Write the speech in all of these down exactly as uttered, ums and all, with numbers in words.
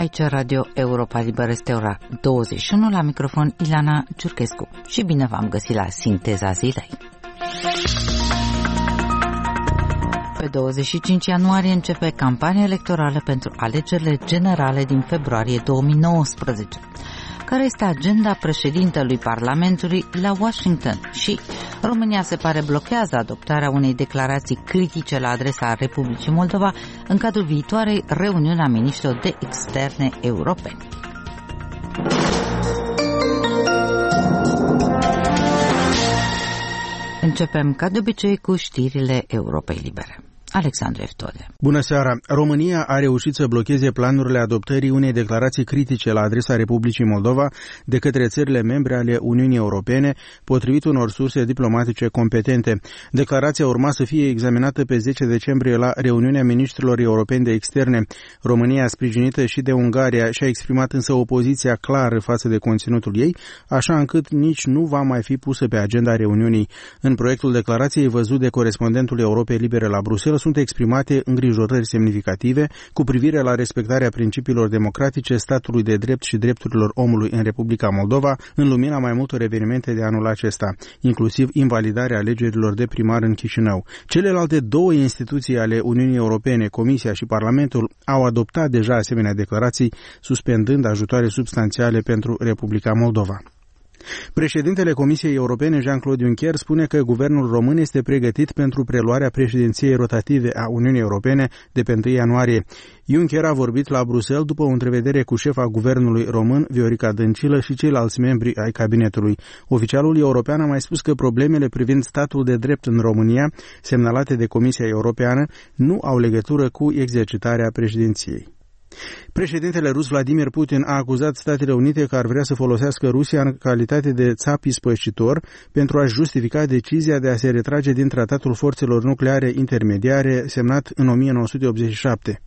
Aici Radio Europa Liberă, este ora douăzeci și unu, la microfon Ilana Ciurchescu și bine v-am găsit la Sinteza Zilei. Pe douăzeci și cinci ianuarie începe campania electorală pentru alegerile generale din februarie două mii nouăsprezece. Care este agenda președintelui Parlamentului la Washington? Și România se pare blochează adoptarea unei declarații critice la adresa Republicii Moldova în cadrul viitoarei reuniuni a miniștrilor de externe europeni. Începem ca de obicei cu știrile Europei Libere. Alexandru Eftode. Bună seara! România a reușit să blocheze planurile adoptării unei declarații critice la adresa Republicii Moldova de către țările membre ale Uniunii Europene, potrivit unor surse diplomatice competente. Declarația urma să fie examinată pe zece decembrie la reuniunea ministrilor europeni de externe. România, sprijinită și de Ungaria, și-a exprimat însă opoziția clară față de conținutul ei, așa încât nici nu va mai fi pusă pe agenda reuniunii. În proiectul declarației văzut de corespondentul Europei Libere la Bruxelles, sunt exprimate îngrijorări semnificative cu privire la respectarea principiilor democratice, statului de drept și drepturilor omului în Republica Moldova, în lumina mai multor evenimente de anul acesta, inclusiv invalidarea alegerilor de primar în Chișinău. Celelalte două instituții ale Uniunii Europene, Comisia și Parlamentul, au adoptat deja asemenea declarații, suspendând ajutoare substanțiale pentru Republica Moldova. Președintele Comisiei Europene, Jean-Claude Juncker, spune că guvernul român este pregătit pentru preluarea președinției rotative a Uniunii Europene de pe întâi ianuarie. Juncker a vorbit la Bruxelles după o întrevedere cu șefa guvernului român, Viorica Dăncilă, și ceilalți membri ai cabinetului. Oficialul european a mai spus că problemele privind statul de drept în România, semnalate de Comisia Europeană, nu au legătură cu exercitarea președinției. Președintele rus Vladimir Putin a acuzat Statele Unite că ar vrea să folosească Rusia în calitate de țap ispășitor pentru a-și justifica decizia de a se retrage din Tratatul Forțelor Nucleare Intermediare semnat în o mie nouă sute optzeci și șapte.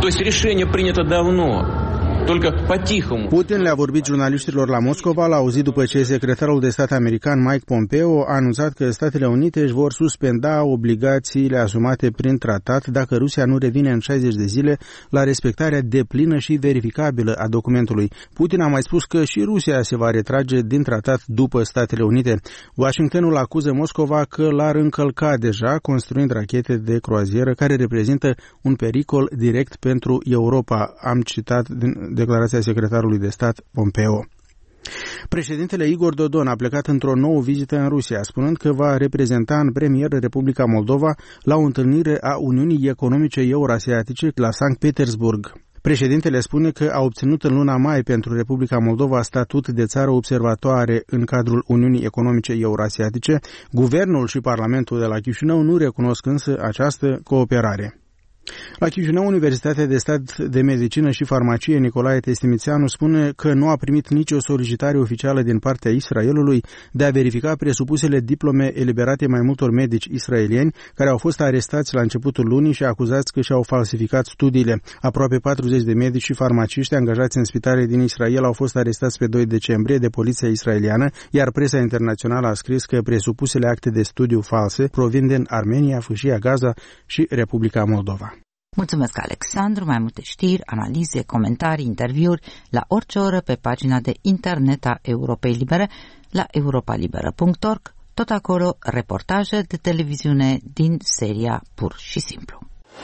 Putin le-a vorbit jurnaliștilor la Moscova, l-a auzit după ce secretarul de stat american Mike Pompeo a anunțat că Statele Unite își vor suspenda obligațiile asumate prin tratat dacă Rusia nu revine în șaizeci de zile la respectarea deplină și verificabilă a documentului. Putin a mai spus că și Rusia se va retrage din tratat după Statele Unite. Washingtonul acuză Moscova că l-ar încălca deja, construind rachete de croazieră care reprezintă un pericol direct pentru Europa. Am citat din declarația secretarului de stat Pompeo. Președintele Igor Dodon a plecat într-o nouă vizită în Rusia, spunând că va reprezenta în premieră Republica Moldova la o întâlnire a Uniunii Economice Eurasiatice la Sankt Petersburg. Președintele spune că a obținut în luna mai pentru Republica Moldova statut de țară observatoare în cadrul Uniunii Economice Eurasiatice. Guvernul și Parlamentul de la Chișinău nu recunosc însă această cooperare. La Chișinău, Universitatea de Stat de Medicină și Farmacie Nicolae Testimițeanu spune că nu a primit nicio solicitare oficială din partea Israelului de a verifica presupusele diplome eliberate mai multor medici israelieni care au fost arestați la începutul lunii și acuzați că și-au falsificat studiile. Aproape patruzeci de medici și farmaciști angajați în spitale din Israel au fost arestați pe doi decembrie de poliția israeliană, iar presa internațională a scris că presupusele acte de studiu false provin din Armenia, Fâșia Gaza și Republica Moldova. Mulțumesc, Alexandru. Mai multe știri, analize, comentarii, interviuri la orice oră pe pagina de internet a Europei Libere la europa liberă punct org. Tot acolo reportaje de televiziune din seria Pur și Simplu.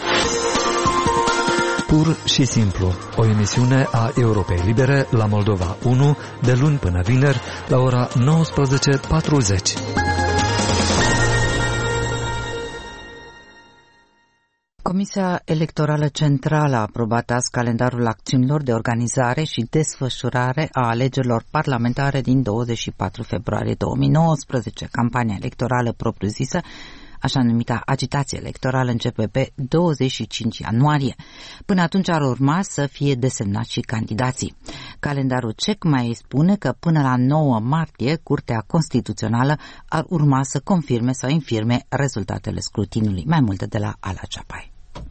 Pur și Simplu, o emisiune a Europei Libere la Moldova unu, de luni până vineri, la ora nouăsprezece patruzeci. Comisia Electorală Centrală a aprobat azi calendarul acțiunilor de organizare și desfășurare a alegerilor parlamentare din douăzeci și patru februarie două mii nouăsprezece. Campania electorală propriu-zisă, așa numita agitație electorală, începe pe douăzeci și cinci ianuarie. Până atunci ar urma să fie desemnați și candidații. Calendarul cec mai spune că până la nouă martie, Curtea Constituțională ar urma să confirme sau infirme rezultatele scrutinului. Mai multe de la Ala Ceapai.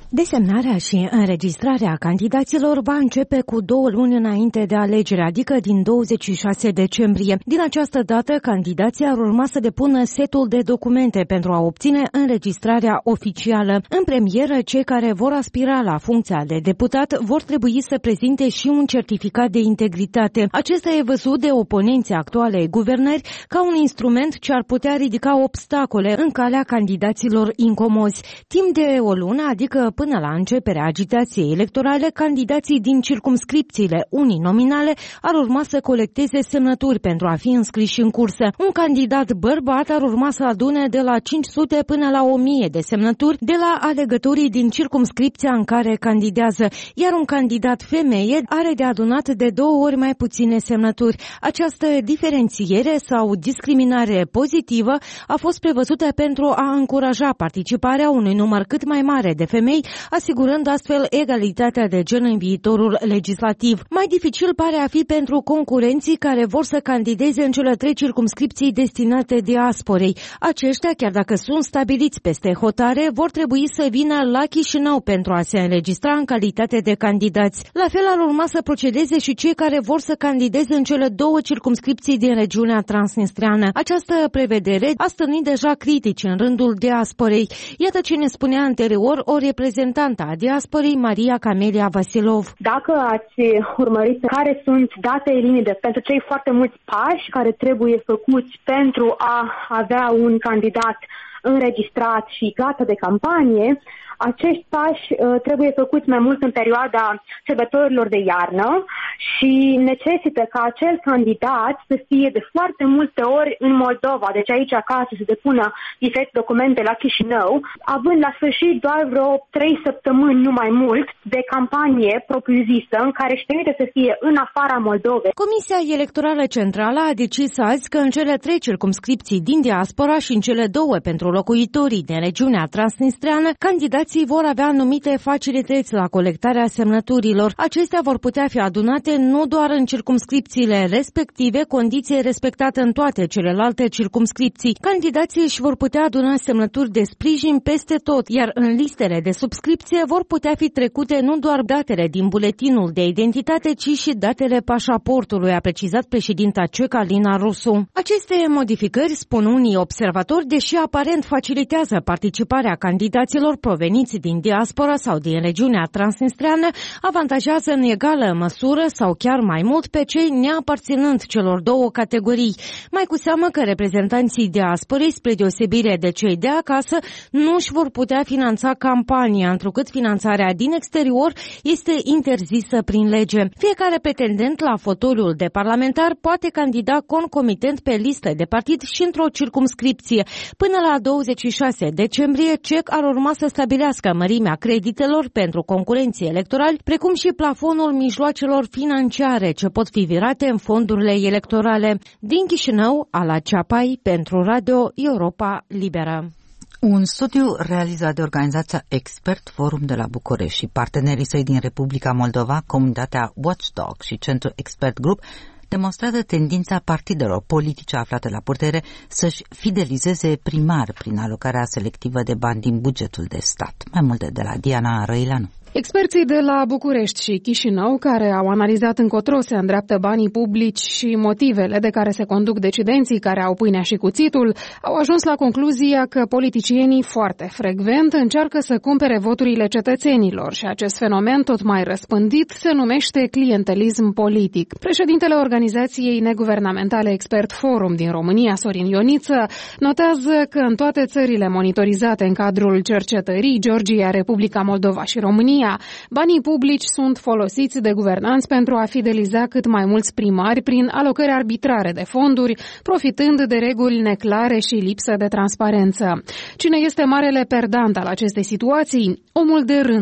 Desemnarea și înregistrarea candidaților va începe cu două luni înainte de alegere, adică din douăzeci și șase decembrie. Din această dată, candidații ar urma să depună setul de documente pentru a obține înregistrarea oficială. În premieră, cei care vor aspira la funcția de deputat vor trebui să prezinte și un certificat de integritate. Acesta e văzut de oponenții actualei guvernări ca un instrument ce ar putea ridica obstacole în calea candidaților incomozi. Timp de o lună, adică până la începerea agitației electorale, candidații din circumscripțiile uninominale ar urma să colecteze semnături pentru a fi înscriși în cursă. Un candidat bărbat ar urma să adune de la cinci sute până la o mie de semnături de la alegătorii din circumscripția în care candidează, iar un candidat femeie are de adunat de două ori mai puține semnături. Această diferențiere sau discriminare pozitivă a fost prevăzută pentru a încuraja participarea unui număr cât mai mare de femei, asigurând astfel egalitatea de gen în viitorul legislativ. Mai dificil pare a fi pentru concurenții care vor să candideze în cele trei circumscripții destinate diasporei. Aceștia, chiar dacă sunt stabiliți peste hotare, vor trebui să vină la Chișinău pentru a se înregistra în calitate de candidați. La fel ar urma să procedeze și cei care vor să candideze în cele două circumscripții din regiunea transnistreană. Această prevedere a stârnit deja critici în rândul diasporei. Iată ce ne spunea anterior o reprezentantă a diasporei, Maria Camelia Vasilov. Dacă ați urmărit care sunt datele limite pentru cei foarte mulți pași care trebuie făcuți pentru a avea un candidat înregistrat și gata de campanie, acești pași uh, trebuie făcuți mai mult în perioada sărbătorilor de iarnă și necesită ca acel candidat să fie de foarte multe ori în Moldova, deci aici acasă să depună diferite documente la Chișinău, având la sfârșit doar vreo trei săptămâni, nu mai mult, de campanie propriu-zisă în care își permite să fie în afara Moldovei. Comisia Electorală Centrală a decis azi că în cele trei circumscripții din diaspora și în cele două pentru locuitorii din regiunea transnistreană, candidații vor avea anumite facilități la colectarea semnăturilor. Acestea vor putea fi adunate nu doar în circumscripțiile respective, condiție respectată în toate celelalte circumscripții. Candidații își vor putea aduna semnături de sprijin peste tot, iar în listele de subscripție vor putea fi trecute nu doar datele din buletinul de identitate, ci și datele pașaportului, a precizat președinta cecă Alina Rusu. Aceste modificări, spun unii observatori, deși aparent facilitează participarea candidaților proveniți din diaspora sau din regiunea transnistreană, avantajează în egală măsură sau chiar mai mult pe cei neaparținând celor două categorii. Mai cu seamă că reprezentanții diasporei, spre deosebire de cei de acasă, nu își vor putea finanța campania, întrucât finanțarea din exterior este interzisă prin lege. Fiecare pretendent la fotoliul de parlamentar poate candida concomitent pe listă de partid și într-o circumscripție. Până la douăzeci și șase decembrie, C E C ar urma să stabilească mărimea creditelor pentru concurenții electorali, precum și plafonul mijloacelor financiare ce pot fi virate în fondurile electorale. Din Chișinău, Ala Ceapai, pentru Radio Europa Liberă. Un studiu realizat de organizația Expert Forum de la București și partenerii săi din Republica Moldova, comunitatea Watchdog și Centrul Expert Group, demonstrează tendința partidelor politice aflate la putere să-și fidelizeze primar prin alocarea selectivă de bani din bugetul de stat. Mai multe de la Diana Răileanu. Experții de la București și Chișinău, care au analizat încotro se îndreaptă banii publici și motivele de care se conduc decidenții care au pâinea și cuțitul, au ajuns la concluzia că politicienii foarte frecvent încearcă să cumpere voturile cetățenilor și acest fenomen tot mai răspândit se numește clientelism politic. Președintele organizației neguvernamentale Expert Forum din România, Sorin Ioniță, notează că în toate țările monitorizate în cadrul cercetării, Georgia, Republica Moldova și România, banii publici sunt folosiți de guvernanți pentru a fideliza cât mai mulți primari prin alocări arbitrare de fonduri, profitând de reguli neclare și lipsă de transparență. Cine este marele perdant al acestei situații? Omul de rând,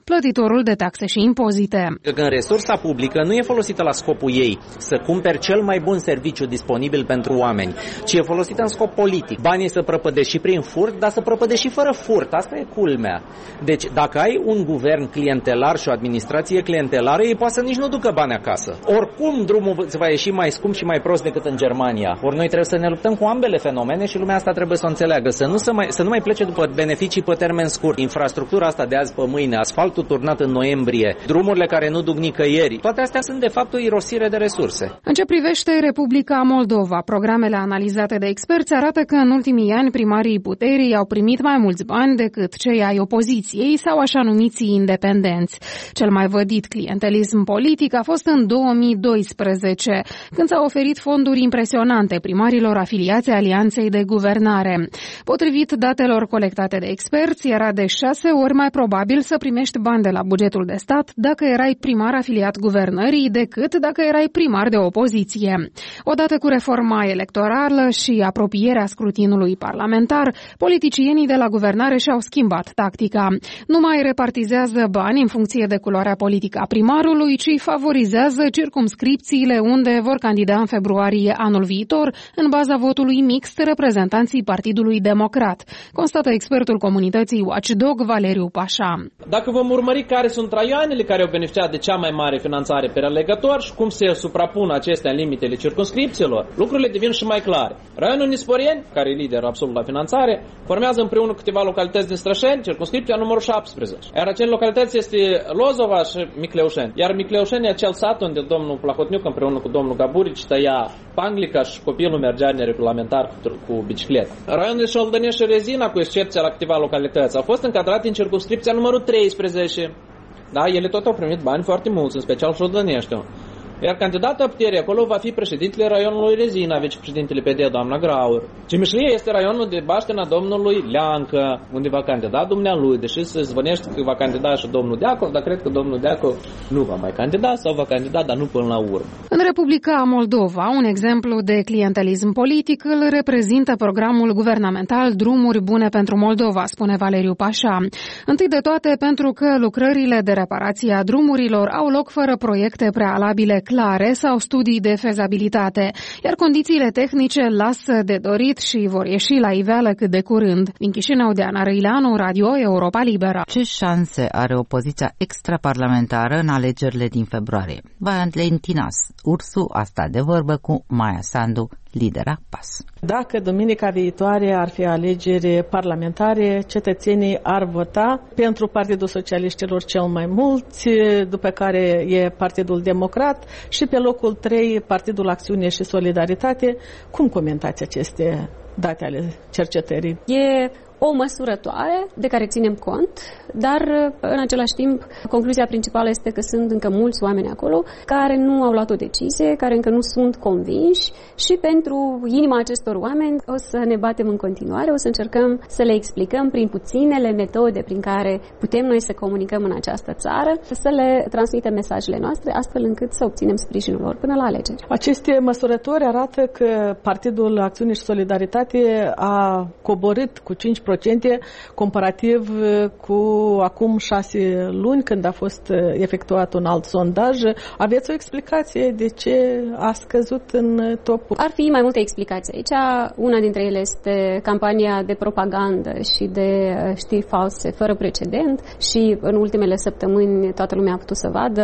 plătitorul de taxe și impozite. Când resursa publică nu e folosită la scopul ei, să cumperi cel mai bun serviciu disponibil pentru oameni, ci e folosită în scop politic. Banii să prăpădești și prin furt, dar să prăpădești și fără furt. Asta e culmea. Deci dacă ai un guvern clientelar și o administrație clientelară, ei poate să nici nu ducă bani acasă. Oricum drumul îți va ieși mai scump și mai prost decât în Germania. Ori noi trebuie să ne luptăm cu ambele fenomene și lumea asta trebuie să o înțeleagă. Să nu, să mai, să nu mai plece după beneficii pe termen scurt. Infrastructura asta de azi pe mâine, asfaltul turnat în noiembrie, drumurile care nu duc nicăieri, toate astea sunt de fapt o irosire de resurse. În ce privește Republica Moldova, programele analizate de experți arată că în ultimii ani primarii puterii au primit mai mulți bani decât cei ai opoziției sau așa numiții independenți. Cel mai vădit clientelism politic a fost în două mii doisprezece, când s-au oferit fonduri impresionante primarilor afiliați Alianței de Guvernare. Potrivit datelor colectate de experți, era de șase ori mai probabil să primești bani de la bugetul de stat dacă erai primar afiliat guvernării decât dacă erai primar de opoziție. Odată cu reforma electorală și apropierea scrutinului parlamentar, politicienii de la guvernare și-au schimbat tactica. Nu mai repartizează bani în funcție de culoarea politică a primarului, ci favorizează circumscripțiile unde vor candida în februarie anul viitor, în baza votului mixt, reprezentanții Partidului Democrat, constată expertul comunității Watchdog Valeriu Pașa. Dacă vom urmări care sunt raioanele care au beneficiat de cea mai mare finanțare pe alegător și cum se suprapun acestea în limitele circumscripțiilor, lucrurile devin și mai clare. Raionul Nisporeni, care e lider absolut la finanțare, formează împreună câteva localități din Strășeni, circumscripția numărul șaptesprezece. Iar acele localități este Lozova și Micleușeni. Iar Micleușeni e acel sat unde domnul Plahotniuc împreună cu domnul Gaburici tăia panglica și copilul mergea neregulamentar cu, cu bicicletă. Raionul Șoldănești și Rezina, cu excepția la câteva localități, au fost încadrate în circumscripția numărul treisprezece. Da, ele tot au primit bani foarte mulți, în special Șoldăneștiul. Iar candidatul puterii acolo va fi președintele raionului Rezina, vicepreședintele P D, doamna Graur. Cimișlie este raionul de baștina domnului Leancă, unde va candida dumnealui, deși se zvănește că va candida și domnul Deacov, dar cred că domnul Deacov nu va mai candida sau va candida, dar nu până la urmă. În Republica Moldova, un exemplu de clientelism politic îl reprezintă programul guvernamental Drumuri Bune pentru Moldova, spune Valeriu Pașa. Întâi de toate pentru că lucrările de reparație a drumurilor au loc fără proiecte prealabile clare sau studii de fezabilitate, iar condițiile tehnice lasă de dorit și vor ieși la iveală cât de curând. Din Chișinău, Diana Răileanu, Radio Europa Liberă. Ce șanse are opoziția extraparlamentară în alegerile din februarie? Valentinas Ursu a stat de vorbă cu Maia Sandu, lidera P A S. Dacă duminica viitoare ar fi alegeri parlamentare, cetățenii ar vota pentru Partidul Socialiștilor cel mai mulți, după care e Partidul Democrat și pe locul trei Partidul Acțiune și Solidaritate. Cum comentați aceste date ale cercetării? E o măsurătoare de care ținem cont, dar în același timp concluzia principală este că sunt încă mulți oameni acolo care nu au luat o decizie, care încă nu sunt convinși și pentru inima acestor oameni o să ne batem în continuare, o să încercăm să le explicăm prin puținele metode prin care putem noi să comunicăm în această țară, să le transmitem mesajele noastre astfel încât să obținem sprijinul lor până la alegeri. Aceste măsurători arată că Partidul Acțiune și Solidaritate a coborât cu cinci la sută comparativ cu acum șase luni, când a fost efectuat un alt sondaj. Aveți o explicație de ce a scăzut în topul? Ar fi mai multe explicații aici. Una dintre ele este campania de propagandă și de știri false fără precedent și în ultimele săptămâni toată lumea a putut să vadă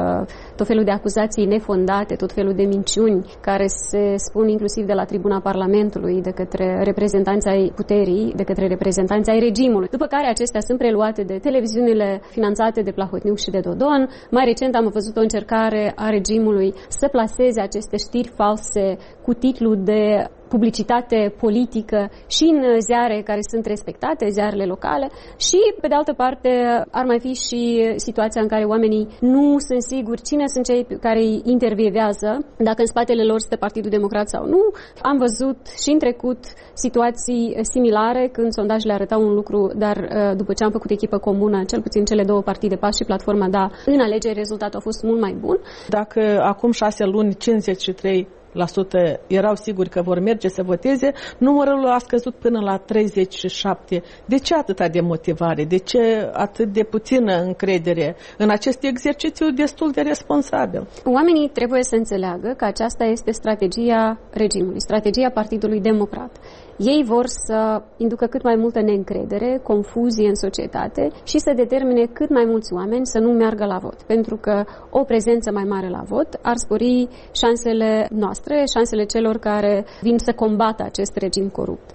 tot felul de acuzații nefondate, tot felul de minciuni care se spun inclusiv de la tribuna Parlamentului, de către reprezentanții ai puterii, de către reprezentanții ai regimului. După care acestea sunt preluate de televiziunile finanțate de Plahotniuc și de Dodon. Mai recent am văzut o încercare a regimului să plaseze aceste știri false cu titlu de publicitate politică și în ziare care sunt respectate, ziarele locale și, pe de altă parte, ar mai fi și situația în care oamenii nu sunt siguri cine sunt cei care îi intervievează, dacă în spatele lor este Partidul Democrat sau nu. Am văzut și în trecut situații similare când sondajele arătau un lucru, dar după ce am făcut echipă comună, cel puțin cele două partide, P A S și Platforma, da, în alegeri rezultatul a fost mult mai bun. Dacă acum șase luni cincizeci și trei la sută erau siguri că vor merge să voteze, numărul a scăzut până la treizeci și șapte. De ce atâta demotivare? De ce atât de puțină încredere în acest exercițiu destul de responsabil? Oamenii trebuie să înțeleagă că aceasta este strategia regimului, strategia Partidului Democrat. Ei vor să inducă cât mai multă neîncredere, confuzie în societate și să determine cât mai mulți oameni să nu meargă la vot. Pentru că o prezență mai mare la vot ar spori șansele noastre, șansele celor care vin să combată acest regim corupt.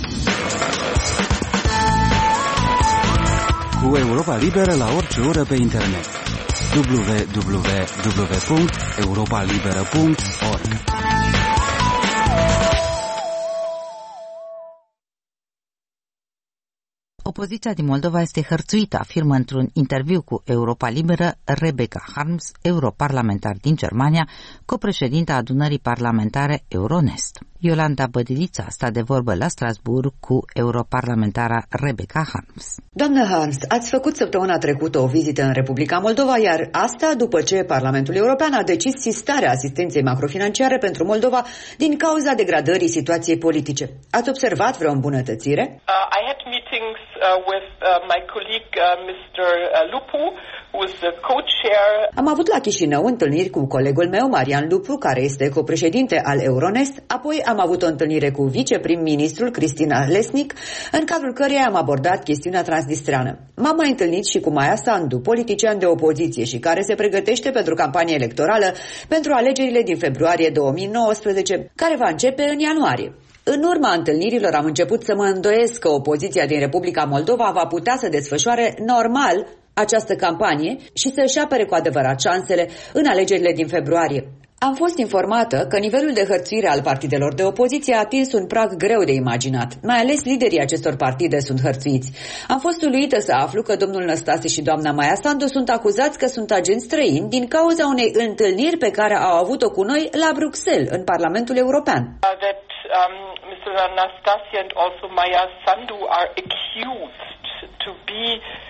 Cu Europa Liberă la orice oră pe internet. w w w punct europa liberă punct org Opoziția din Moldova este hărțuită, afirmă într-un interviu cu Europa Liberă Rebecca Harms, europarlamentar din Germania, copreședinta adunării parlamentare Euronest. Iolanda Bădilița a stat de vorbă la Strasbourg cu europarlamentara Rebecca Harms. Doamnă Harms, ați făcut săptămâna trecută o vizită în Republica Moldova, iar asta după ce Parlamentul European a decis sistarea asistenței macrofinanciare pentru Moldova din cauza degradării situației politice. Ați observat vreo îmbunătățire? Uh, I had meetings uh, with uh, my colleague uh, mister Lupu, who is the co-chair. Am avut la Chișinău întâlniri cu colegul meu, Marian Lupu, care este copreședinte al Euronest, apoi am avut o întâlnire cu viceprim-ministrul Cristina Lesnic, în cadrul căreia am abordat chestiunea transnistreană. M-am mai întâlnit și cu Maia Sandu, politician de opoziție și care se pregătește pentru campanie electorală pentru alegerile din februarie două mii nouăsprezece, care va începe în ianuarie. În urma întâlnirilor am început să mă îndoiesc că opoziția din Republica Moldova va putea să desfășoare normal această campanie și să-și apere cu adevărat șansele în alegerile din februarie. Am fost informată că nivelul de hărțuire al partidelor de opoziție a atins un prag greu de imaginat. Mai ales liderii acestor partide sunt hărțuiți. Am fost uluită să aflu că domnul Năstase și doamna Maia Sandu sunt acuzați că sunt agenți străini din cauza unei întâlniri pe care au avut-o cu noi la Bruxelles, în Parlamentul European. That, um, mister Năstase and also Maia Sandu are accused to be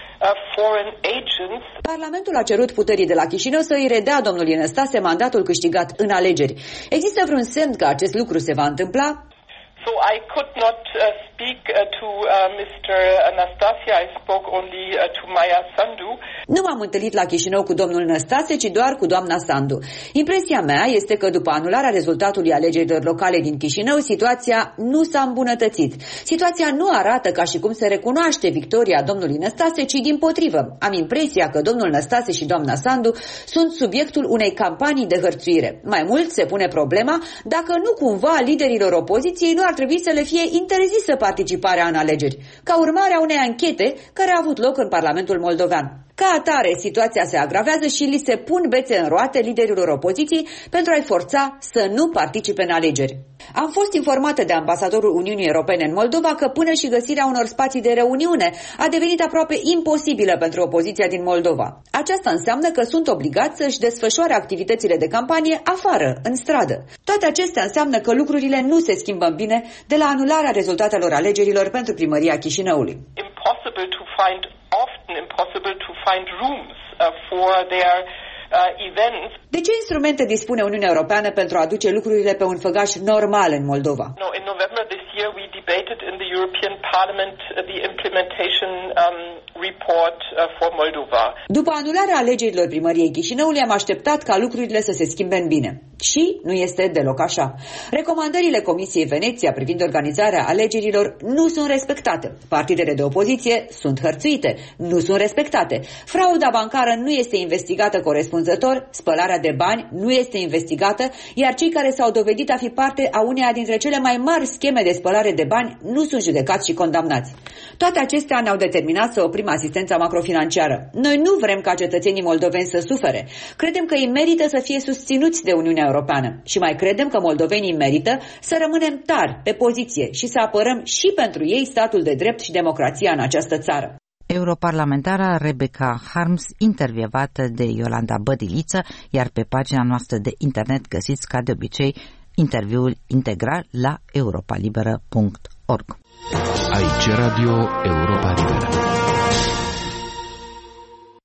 foreign agents. Parlamentul a cerut puterii de la Chișinău să îi redea domnului Năstase mandatul câștigat în alegeri. Există vreun semn că acest lucru se va întâmpla? So I could not uh, speak uh, to uh, mister Năstase, I spoke only uh, to Maia Sandu. Nu m-am întâlnit la Chișinău cu domnul Năstase, ci doar cu doamna Sandu. Impresia mea este că după anularea rezultatului alegerilor locale din Chișinău, situația nu s-a îmbunătățit. Situația nu arată ca și cum se recunoaște victoria domnului Năstase, ci dimpotrivă. Am impresia că domnul Năstase și doamna Sandu sunt subiectul unei campanii de hărțuire. Mai mult se pune problema dacă nu cumva liderilor opoziției nu ar trebui să le fie interzisă participarea în alegeri, ca urmare a unei anchete care a avut loc în Parlamentul Moldovean. Ca atare, situația se agravează și li se pun bețe în roate liderilor opoziției pentru a-i forța să nu participe în alegeri. Am fost informată de ambasadorul Uniunii Europene în Moldova că până și găsirea unor spații de reuniune a devenit aproape imposibilă pentru opoziția din Moldova. Aceasta înseamnă că sunt obligați să-și desfășoare activitățile de campanie afară, în stradă. Toate acestea înseamnă că lucrurile nu se schimbă bine de la anularea rezultatelor alegerilor pentru primăria Chișinăului. Impossible to find, often impossible to find rooms uh, for their uh, events. De ce instrumente dispune Uniunea Europeană pentru a aduce lucrurile pe un făgaș normal în Moldova? No, in November this year we debated in the European Parliament the implementation um, report uh, for Moldova. După anularea alegerilor primăriei Chișinăului am așteptat ca lucrurile să se schimbe în bine. Și nu este deloc așa. Recomandările Comisiei Veneția privind organizarea alegerilor nu sunt respectate. Partidele de opoziție sunt hărțuite, nu sunt respectate. Frauda bancară nu este investigată corespunzător, spălarea de bani nu este investigată, iar cei care s-au dovedit a fi parte a uneia dintre cele mai mari scheme de spălare de bani nu sunt judecați și condamnați. Toate acestea ne-au determinat să oprim asistența macrofinanciară. Noi nu vrem ca cetățenii moldoveni să sufere. Credem că ei merită să fie susținuți de Uniunea Europeană și mai credem că moldovenii merită să rămânem tari pe poziție și să apărăm și pentru ei statul de drept și democrația în această țară. Europarlamentara Rebecca Harms, intervievată de Iolanda Bădiliță, iar pe pagina noastră de internet găsiți ca de obicei interviul integral la europa liberă punct org. Aici Radio Europa Liberă.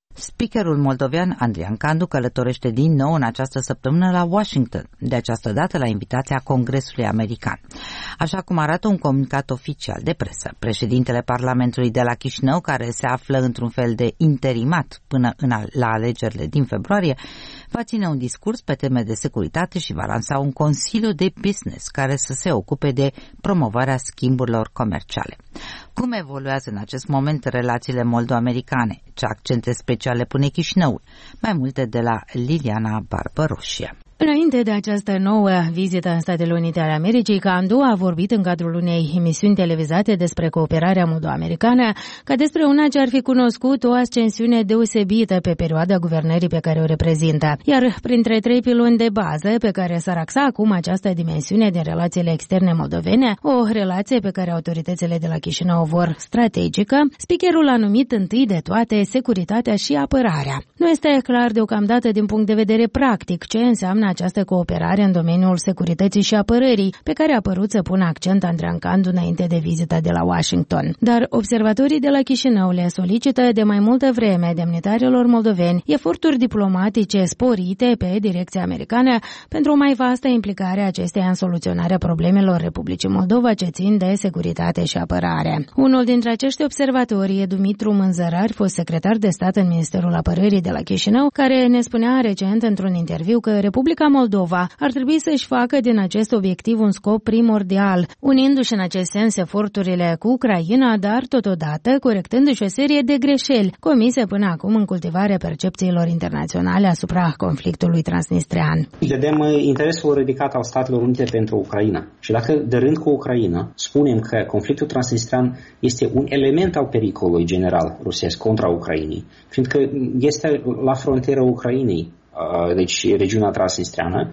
Speakerul moldovean Andrian Candu călătorește din nou în această săptămână la Washington, de această dată la invitația Congresului American. Așa cum arată un comunicat oficial de presă, președintele Parlamentului de la Chișinău, care se află într-un fel de interimat până în a, la alegerile din februarie, va ține un discurs pe teme de securitate și va lansa un consiliu de business care să se ocupe de promovarea schimburilor comerciale. Cum evoluează în acest moment relațiile moldo-americane? Ce accente speciale pune Chișinăul? Mai multe de la Liliana Barbaroșia. Înainte de această nouă vizită în Statele Unite ale Americii, Candu a vorbit în cadrul unei emisiuni televizate despre cooperarea moldo-americană ca despre una ce ar fi cunoscut o ascensiune deosebită pe perioada guvernării pe care o reprezintă. Iar printre trei piloni de bază pe care s-ar axa acum această dimensiune din relațiile externe moldovene, o relație pe care autoritățile de la Chișinău o vor strategică, speakerul a numit întâi de toate securitatea și apărarea. Nu este clar deocamdată din punct de vedere practic ce înseamnă această cooperare în domeniul securității și apărării, pe care a părut să pună accent Andrian Candu înainte de vizita de la Washington. Dar observatorii de la Chișinău le solicită de mai multă vreme demnitarilor moldoveni eforturi diplomatice sporite pe direcția americană pentru o mai vastă implicare a acesteia în soluționarea problemelor Republicii Moldova ce țin de securitate și apărare. Unul dintre acești observatori e Dumitru Mânzărari, fost secretar de stat în Ministerul Apărării de la Chișinău, care ne spunea recent într-un interviu că Republica Moldova ar trebui să-și facă din acest obiectiv un scop primordial, unindu-și în acest sens eforturile cu Ucraina, dar totodată corectându-și o serie de greșeli comise până acum în cultivarea percepțiilor internaționale asupra conflictului transnistrian. Vedem interesul ridicat al Statelor Unite pentru Ucraina și dacă de rând cu Ucraina spunem că conflictul transnistrian este un element al pericolului general rusesc contra Ucrainei, fiindcă este la frontiera Ucrainei, deci regiunea transnistreană,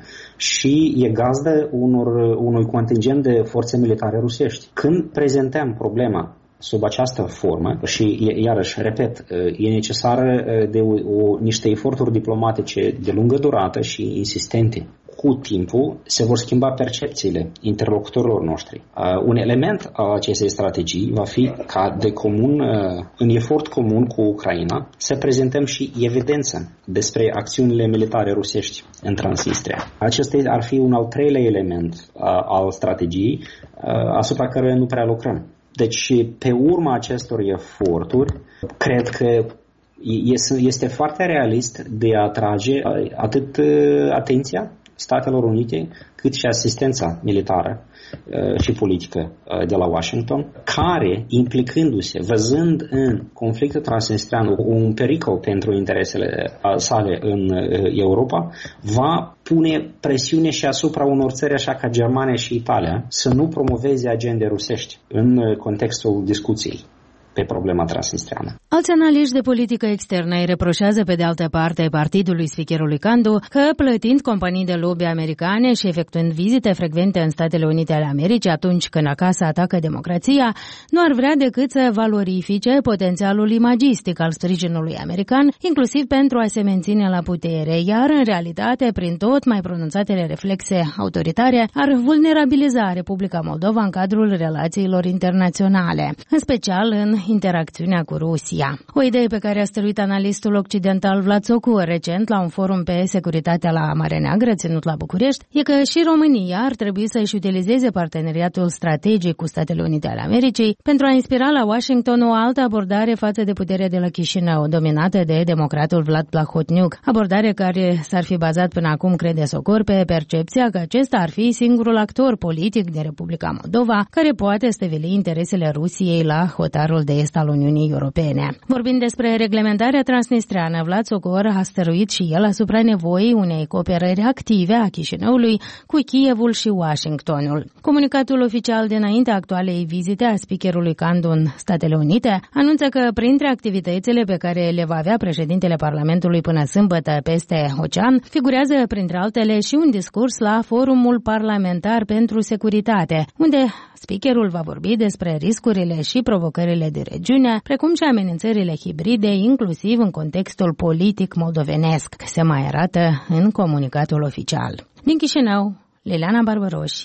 și e gazdă unor, unui contingent de forțe militare rusești. Când prezentăm problema sub această formă și, iarăși, repet, e necesară de o, o, niște eforturi diplomatice de lungă durată și insistente. Cu timpul se vor schimba percepțiile interlocutorilor noștri. Uh, un element al acestei strategii va fi ca de comun, uh, în efort comun cu Ucraina, să prezentăm și evidență despre acțiunile militare rusești în Transnistria. Acesta ar fi un al treilea element uh, al strategiei uh, asupra care nu prea lucrăm. Deci, pe urma acestor eforturi, cred că este foarte realist de a atrage atât atenția Statelor Unite, cât și asistența militară uh, și politică uh, de la Washington, care, implicându-se, văzând în conflictul transnistrian un pericol pentru interesele sale în uh, Europa, va pune presiune și asupra unor țări așa ca Germania și Italia să nu promoveze agende rusești în uh, contextul discuției pe problema transnistriană. Alți analiști de politică externă îi reproșează pe de altă parte partidului speakerului Candu că, plătind companii de lobby americane și efectuând vizite frecvente în Statele Unite ale Americii atunci când acasă atacă democrația, nu ar vrea decât să valorifice potențialul imagistic al sprijinului american, inclusiv pentru a se menține la putere, iar în realitate, prin tot mai pronunțatele reflexe autoritare, ar vulnerabiliza Republica Moldova în cadrul relațiilor internaționale, în special în interacțiunea cu Rusia. O idee pe care a stăruit analistul occidental Vlad Socur recent la un forum pe securitatea la Marea Neagră ținut la București e că și România ar trebui să-și utilizeze parteneriatul strategic cu Statele Unite ale Americii pentru a inspira la Washington o altă abordare față de puterea de la Chișinău, dominată de democratul Vlad Plahotniuc, abordare care s-ar fi bazat până acum, crede Socor, pe percepția că acesta ar fi singurul actor politic din Republica Moldova care poate stăvili interesele Rusiei la hotarul de est al Uniunii Europene. Vorbind despre reglementarea transnistreană, Vlad Socor a stăruit și el asupra nevoii unei cooperări active a Chișinăului cu Kievul și Washingtonul. Comunicatul oficial dinaintea actualei vizite a speakerului Candu în Statele Unite anunță că printre activitățile pe care le va avea președintele Parlamentului până sâmbătă peste ocean, figurează printre altele și un discurs la Forumul Parlamentar pentru Securitate, unde speakerul va vorbi despre riscurile și provocările de regiune, precum și amenințările hibride, inclusiv în contextul politic moldovenesc, se mai arată în comunicatul oficial. Din Chișinău, Liliana Barbaroșia,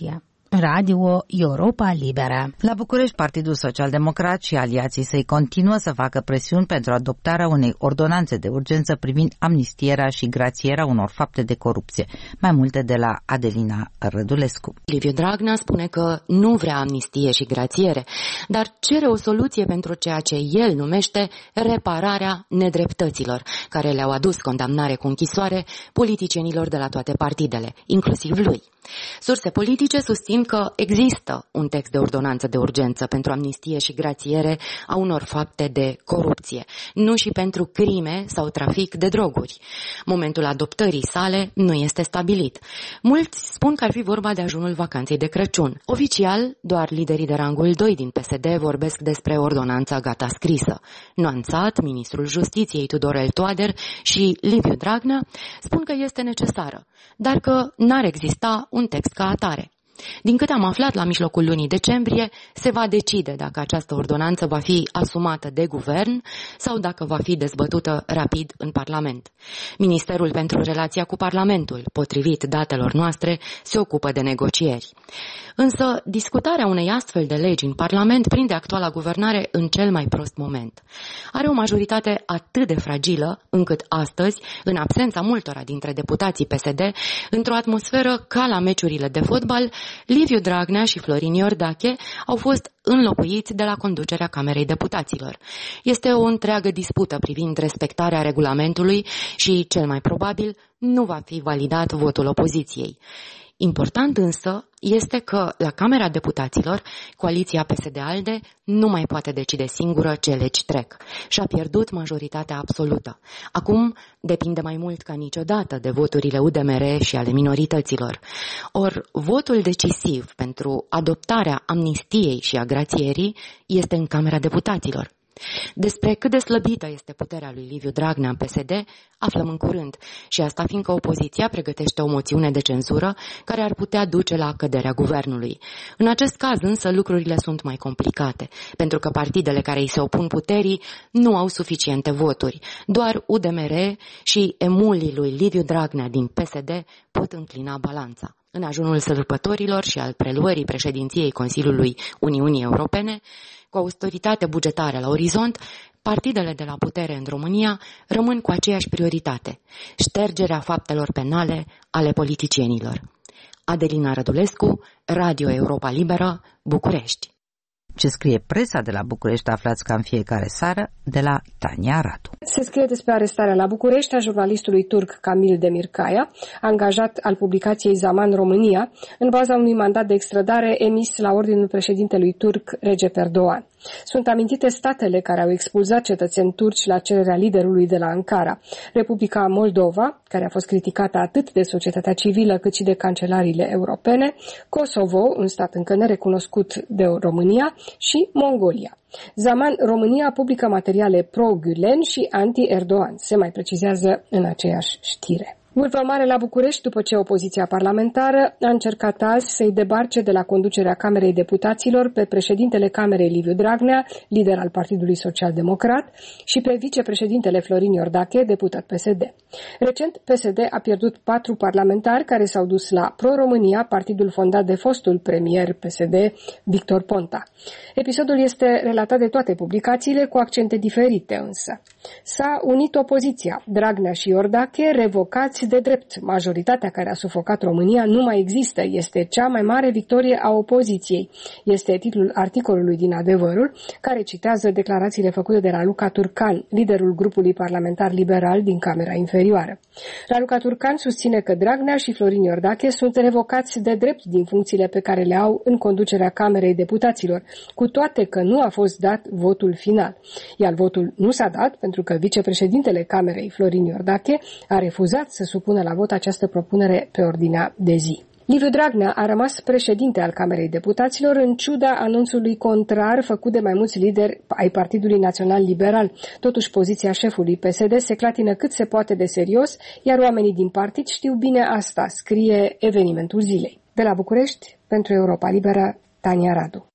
Radio Europa Liberă. La București, Partidul Social-Democrat și aliații săi continuă să facă presiuni pentru adoptarea unei ordonanțe de urgență privind amnistierea și grațierea unor fapte de corupție. Mai multe de la Adelina Rădulescu. Liviu Dragnea spune că nu vrea amnistie și grațiere, dar cere o soluție pentru ceea ce el numește repararea nedreptăților, care le-au adus condamnare cu închisoare politicienilor de la toate partidele, inclusiv lui. Surse politice susțin că există un text de ordonanță de urgență pentru amnistie și grațiere a unor fapte de corupție, nu și pentru crime sau trafic de droguri. Momentul adoptării sale nu este stabilit. Mulți spun că ar fi vorba de ajunul vacanței de Crăciun. Oficial, doar liderii de rangul doi din P S D vorbesc despre ordonanța gata scrisă. Nuanțat, ministrul Justiției Tudorel Toader și Liviu Dragnea spun că este necesară, dar că n-ar exista un text ca atare. Din câte am aflat, la mijlocul lunii decembrie se va decide dacă această ordonanță va fi asumată de guvern sau dacă va fi dezbătută rapid în Parlament. Ministerul pentru Relația cu Parlamentul, potrivit datelor noastre, se ocupă de negocieri. Însă, discutarea unei astfel de legi în Parlament prinde actuala guvernare în cel mai prost moment. Are o majoritate atât de fragilă, încât astăzi, în absența multora dintre deputații P S D, într-o atmosferă ca la meciurile de fotbal, Liviu Dragnea și Florin Iordache au fost înlocuiți de la conducerea Camerei Deputaților. Este o întreagă dispută privind respectarea regulamentului și, cel mai probabil, nu va fi validat votul opoziției. Important însă este că la Camera Deputaților, coaliția P S D-ALDE nu mai poate decide singură ce legi trec. Și-a pierdut majoritatea absolută. Acum depinde mai mult ca niciodată de voturile U D M R și ale minorităților. Or, votul decisiv pentru adoptarea amnistiei și a grațierii este în Camera Deputaților. Despre cât de slăbită este puterea lui Liviu Dragnea în P S D, aflăm în curând, și asta fiindcă opoziția pregătește o moțiune de cenzură care ar putea duce la căderea guvernului. În acest caz însă lucrurile sunt mai complicate, pentru că partidele care îi se opun puterii nu au suficiente voturi. Doar U D M R și emulii lui Liviu Dragnea din P S D pot înclina balanța. În ajunul sărbătorilor și al preluării președinției Consiliului Uniunii Europene, cu autoritate bugetară la orizont, partidele de la putere în România rămân cu aceeași prioritate: ștergerea faptelor penale ale politicienilor. Adelina Rădulescu, Radio Europa Liberă, București. Ce scrie presa de la București aflați ca în fiecare seară de la Tania Radu. Se scrie despre arestarea la București a jurnalistului turc Kamil Demirkaya, angajat al publicației Zaman România, în baza unui mandat de extradare emis la ordinul președintelui turc Recep Erdogan. Sunt amintite statele care au expulzat cetățeni turci la cererea liderului de la Ankara: Republica Moldova, care a fost criticată atât de societatea civilă cât și de cancelariile europene, Kosovo, un stat încă nerecunoscut de România, și Mongolia. Zaman România publică materiale pro-Gülen și anti-Erdogan, se mai precizează în aceeași știre. Vârful mare la București, după ce opoziția parlamentară a încercat azi să-i debarce de la conducerea Camerei Deputaților pe președintele Camerei Liviu Dragnea, lider al Partidului Social-Democrat, și pe vicepreședintele Florin Iordache, deputat P S D. Recent, P S D a pierdut patru parlamentari care s-au dus la Pro-România, partidul fondat de fostul premier P S D, Victor Ponta. Episodul este relatat de toate publicațiile, cu accente diferite însă. S-a unit opoziția. Dragnea și Iordache, revocați de drept. Majoritatea care a sufocat România nu mai există. Este cea mai mare victorie a opoziției. Este titlul articolului din Adevărul, care citează declarațiile făcute de Raluca Turcan, liderul grupului parlamentar liberal din Camera Inferioară. Raluca Turcan susține că Dragnea și Florin Iordache sunt revocați de drept din funcțiile pe care le au în conducerea Camerei Deputaților, cu toate că nu a fost dat votul final. Iar votul nu s-a dat pentru că vicepreședintele Camerei, Florin Iordache, a refuzat să supună la vot această propunere pe ordinea de zi. Liviu Dragnea a rămas președinte al Camerei Deputaților în ciuda anunțului contrar făcut de mai mulți lideri ai Partidului Național Liberal. Totuși, poziția șefului P S D se clatină cât se poate de serios, iar oamenii din partid știu bine asta, scrie Evenimentul Zilei. De la București, pentru Europa Liberă, Tania Radu.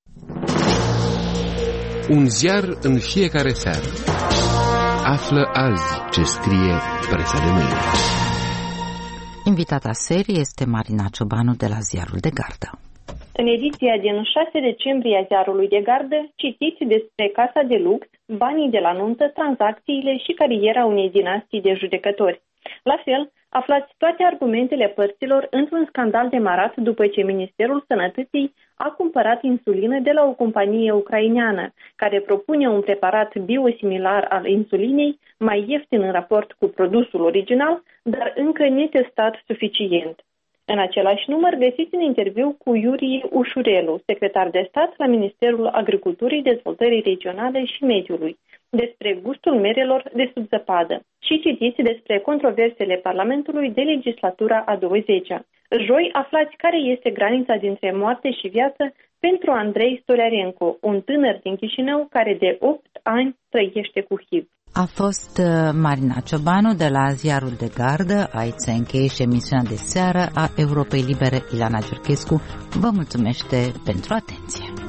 Un ziar în fiecare seară. Află azi ce scrie presa de mâine. Invitata serii este Marina Ciobanu de la Ziarul de Gardă. În ediția din șase decembrie a ziarului de gardă, citiți despre casa de lux, banii de la nuntă, tranzacțiile și cariera unei dinastii de judecători. La fel, aflați toate argumentele părților într-un scandal demarat după ce Ministerul Sănătății a cumpărat insulină de la o companie ucraineană, care propune un preparat biosimilar al insulinei, mai ieftin în raport cu produsul original, dar încă netestat suficient. În același număr găsiți un interviu cu Iurie Ușurelu, secretar de stat la Ministerul Agriculturii, Dezvoltării Regionale și Mediului, despre gustul merelor de sub zăpadă și citiți despre controversele Parlamentului de legislatura a douăzecea. Joi aflați care este granița dintre moarte și viață pentru Andrei Stoliarenko, un tânăr din Chișinău care de opt ani trăiește cu H I V. A fost Marina Ciobanu de la Ziarul de Gardă. Aici se încheie și emisiunea de seară a Europei Libere. Ileana Giurchescu vă mulțumește pentru atenție.